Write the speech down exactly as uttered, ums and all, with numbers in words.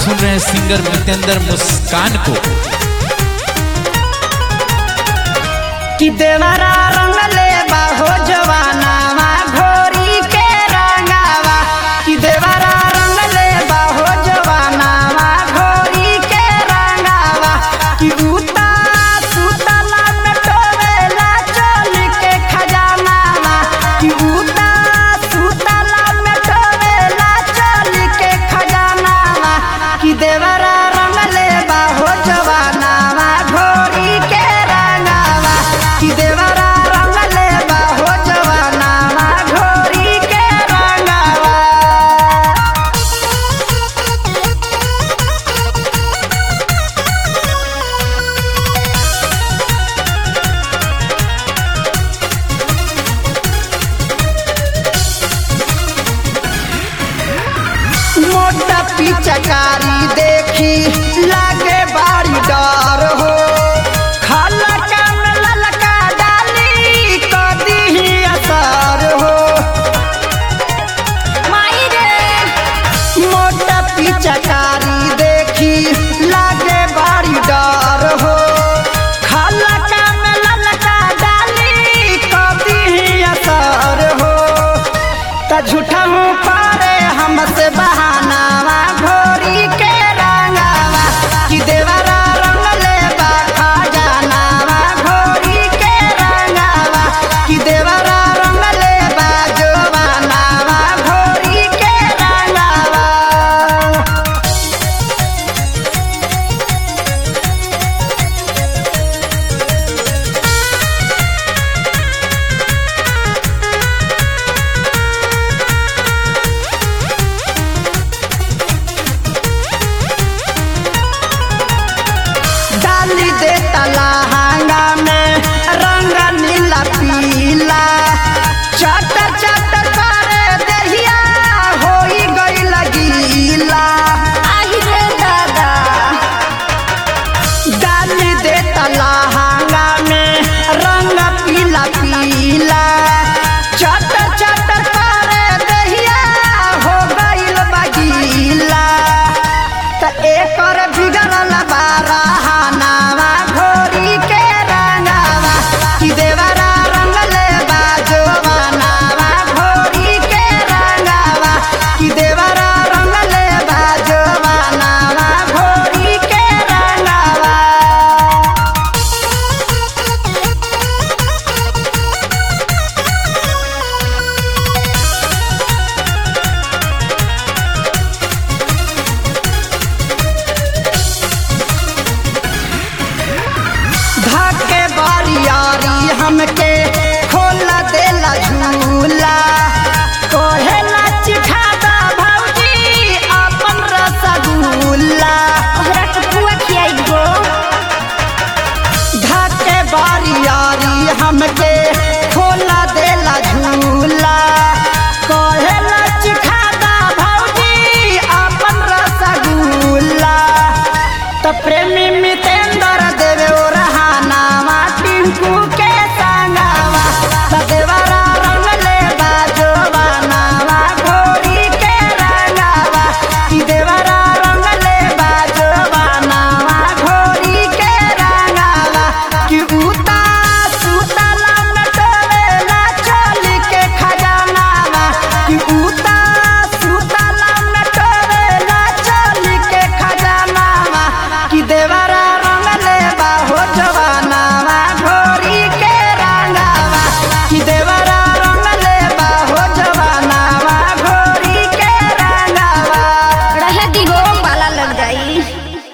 सुन रहे हैं सिंगर मितेंद्र मुस्कान को। कि देवरा रंग ले बाहो जवानावा घोरी के रंगावा, कि देवरा रंग ले बाहो जवानावा घोरी के रंगावा, कि उता सुतला में टोवेला चोल के खजानावा, कि उता सुतला में टोवेला चोल के खजानावा, कि देवरा रंग ले बाहो जवानावा घोरी के रंगावा, कि देवरा रंग ले बाहो जवानावा घोरी के रंगावा। मोटा पिचकारी देखी लागे बारी डर हो, खलका में ललका डाली कदी ही असर हो। माई रे मोटा पिचकारी देखी लागे बारी डर हो, खलका में ललका डाली कदी ही असर हो। त झूठा हूँ पारे हमसे बहानावा घो